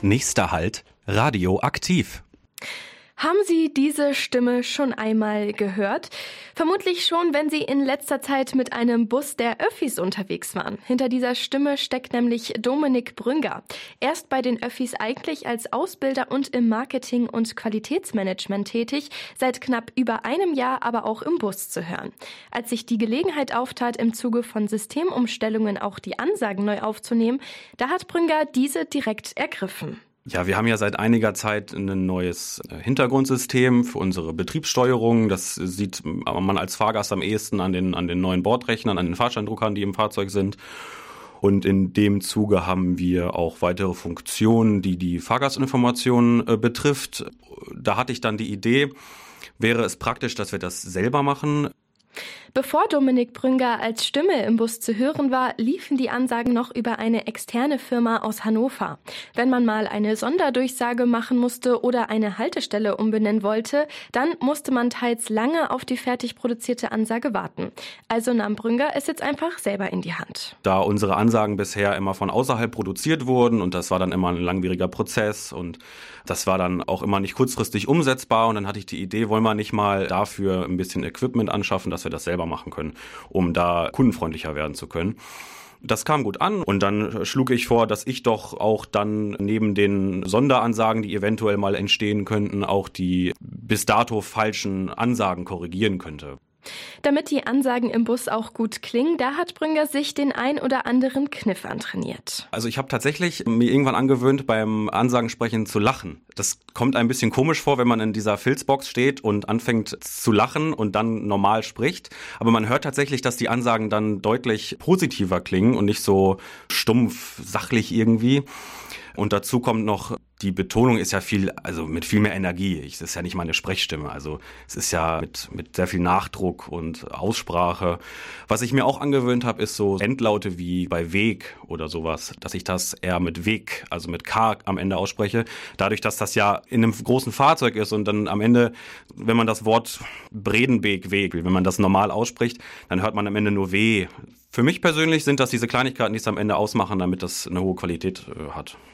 Nächster Halt, Radioaktiv. Haben Sie diese Stimme schon einmal gehört? Vermutlich schon, wenn Sie in letzter Zeit mit einem Bus der Öffis unterwegs waren. Hinter dieser Stimme steckt nämlich Dominik Brünger. Er ist bei den Öffis eigentlich als Ausbilder und im Marketing- und Qualitätsmanagement tätig, seit knapp über einem Jahr aber auch im Bus zu hören. Als sich die Gelegenheit auftat, im Zuge von Systemumstellungen auch die Ansagen neu aufzunehmen, da hat Brünger diese direkt ergriffen. Ja, wir haben ja seit einiger Zeit ein neues Hintergrundsystem für unsere Betriebssteuerung. Das sieht man als Fahrgast am ehesten an den neuen Bordrechnern, an den Fahrsteindruckern, die im Fahrzeug sind. Und in dem Zuge haben wir auch weitere Funktionen, die die Fahrgastinformationen betrifft. Da hatte ich dann die Idee, wäre es praktisch, dass wir das selber machen. Bevor Dominik Brünger als Stimme im Bus zu hören war, liefen die Ansagen noch über eine externe Firma aus Hannover. Wenn man mal eine Sonderdurchsage machen musste oder eine Haltestelle umbenennen wollte, dann musste man teils lange auf die fertig produzierte Ansage warten. Also nahm Brünger es jetzt einfach selber in die Hand. Da unsere Ansagen bisher immer von außerhalb produziert wurden und das war dann immer ein langwieriger Prozess und das war dann auch immer nicht kurzfristig umsetzbar und dann hatte ich die Idee, wollen wir nicht mal dafür ein bisschen Equipment anschaffen, dass wir das selber machen können, um da kundenfreundlicher werden zu können. Das kam gut an und dann schlug ich vor, dass ich doch auch dann neben den Sonderansagen, die eventuell mal entstehen könnten, auch die bis dato falschen Ansagen korrigieren könnte. Damit die Ansagen im Bus auch gut klingen, da hat Brünger sich den ein oder anderen Kniff antrainiert. Also ich habe tatsächlich mir irgendwann angewöhnt, beim Ansagensprechen zu lachen. Das kommt ein bisschen komisch vor, wenn man in dieser Filzbox steht und anfängt zu lachen und dann normal spricht. Aber man hört tatsächlich, dass die Ansagen dann deutlich positiver klingen und nicht so stumpf, sachlich irgendwie. Und dazu kommt noch, die Betonung ist ja mit viel mehr Energie. Es ist ja nicht meine Sprechstimme. Also es ist ja mit sehr viel Nachdruck und Aussprache. Was ich mir auch angewöhnt habe, ist so Endlaute wie bei Weg oder sowas, dass ich das eher mit Weg, also mit K am Ende ausspreche. Dadurch, dass das ja in einem großen Fahrzeug ist und dann am Ende, wenn man das Wort Bredenbeek, Weg, wenn man das normal ausspricht, dann hört man am Ende nur W. Für mich persönlich sind das diese Kleinigkeiten, die es am Ende ausmachen, damit das eine hohe Qualität hat.